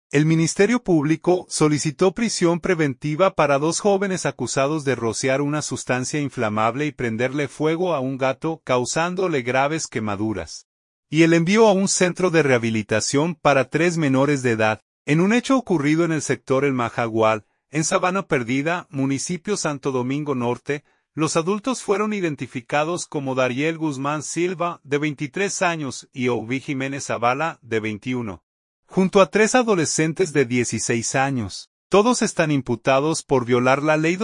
El Ministerio Público solicitó prisión preventiva para dos jóvenes acusados de rociar una sustancia inflamable y prenderle fuego a un gato, causándole graves quemaduras. Y el envío a un centro de rehabilitación para 3 menores de edad, en un hecho ocurrido en el sector El Majagual, en Sabana Perdida, municipio Santo Domingo Norte. Los adultos fueron identificados como Dariel Guzmán Silva, de 23 años, y Ovi Jiménez Zavala, de 21. Junto a 3 adolescentes de 16 años. Todos están imputados por violar la Ley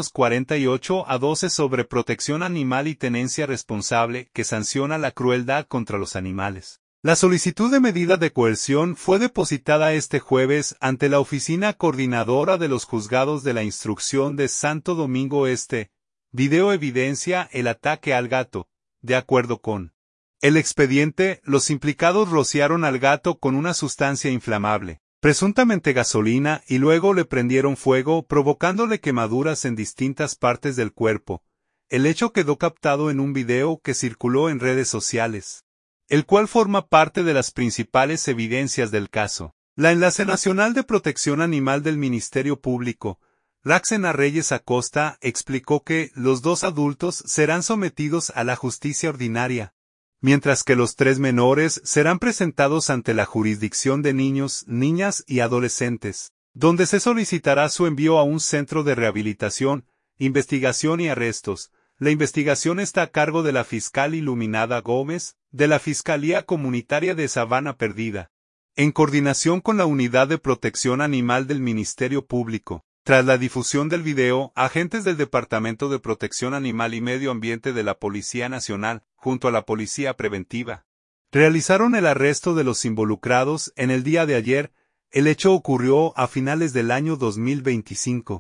248/12 sobre protección animal y tenencia responsable, que sanciona la crueldad contra los animales. La solicitud de medida de coerción fue depositada este jueves ante la Oficina Coordinadora de los Juzgados de la Instrucción de Santo Domingo Este. Video evidencia el ataque al gato. De acuerdo con el expediente, los implicados rociaron al gato con una sustancia inflamable, presuntamente gasolina, y luego le prendieron fuego, provocándole quemaduras en distintas partes del cuerpo. El hecho quedó captado en un video que circuló en redes sociales, el cual forma parte de las principales evidencias del caso. La Enlace Nacional de Protección Animal del Ministerio Público, Raxena Reyes Acosta, explicó que los 2 adultos serán sometidos a la justicia ordinaria, mientras que los 3 menores serán presentados ante la Jurisdicción de Niños, Niñas y Adolescentes, donde se solicitará su envío a un centro de rehabilitación, investigación y arrestos. La investigación está a cargo de la fiscal Iluminada Gómez, de la Fiscalía Comunitaria de Sabana Perdida, en coordinación con la Unidad de Protección Animal del Ministerio Público. Tras la difusión del video, agentes del Departamento de Protección Animal y Medio Ambiente de la Policía Nacional, junto a la Policía Preventiva, realizaron el arresto de los involucrados en el día de ayer. El hecho ocurrió a finales del año 2025.